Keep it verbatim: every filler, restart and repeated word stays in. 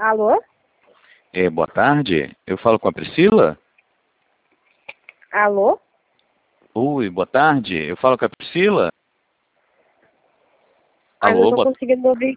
Alô? É, boa tarde. Eu falo com a Priscila? Alô? Oi, boa tarde. Eu falo com a Priscila? Ah, não Alô, tô boa... conseguindo ouvir.